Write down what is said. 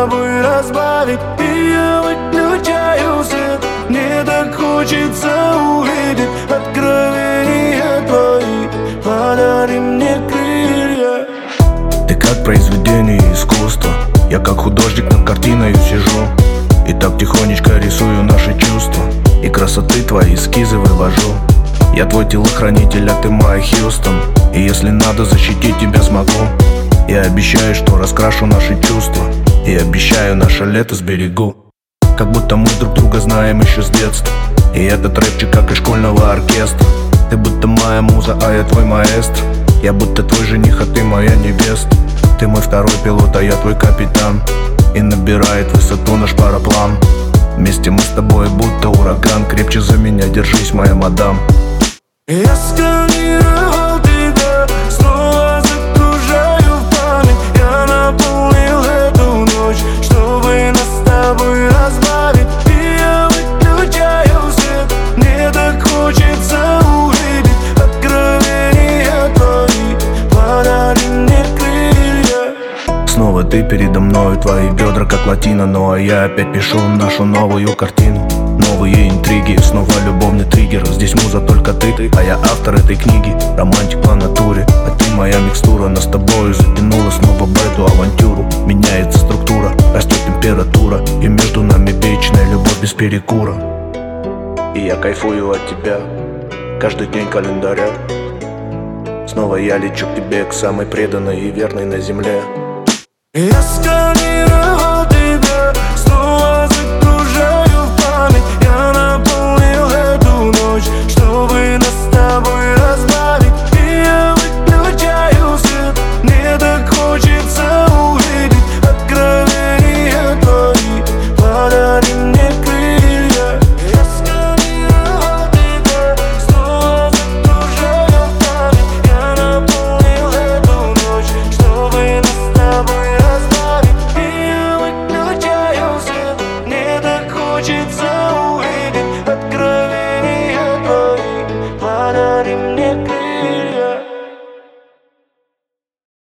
тобой разбавить. И я выключаю свет, мне так хочется увидеть откровения твои. Подари мне крылья. Ты как произведение искусства, я как художник над картиной сижу и так тихонечко рисую наши чувства, и красоты твои эскизы вывожу. Я твой телохранитель, а ты моя Хьюстон, и если надо, защитить тебя смогу. Я обещаю, что раскрашу наши чувства, и обещаю, наше лето сберегу. Как будто мы друг друга знаем еще с детства, и этот рэпчик как из школьного оркестра. Ты будто моя муза, а я твой маэстро. Я будто твой жених, а ты моя невеста. Ты мой второй пилот, а я твой капитан, и набирает высоту наш параплан. Вместе мы с тобой будто ураган. Крепче за меня держись, моя мадам. Я сканировал тебя, снова загружаю в память. Я наполнил эту ночь, чтобы нас с тобой разбавить. И я выключаю свет, мне так хочется увидеть откровения твои. Подари мне крылья. Снова ты передо мной, твои бедра как латино. Ну а я опять пишу нашу новую картину. Новые интриги, снова любовный триггер. Здесь муза только ты, а я автор этой книги. Романтик по натуре, а ты моя микстура. Нас с тобою затянуло снова в эту авантюру. Меняется структура, растет температура, и между нами вечная любовь без перекура. И я кайфую от тебя каждый день календаря. Снова я лечу к тебе, к самой преданной и верной на земле. Я сканировал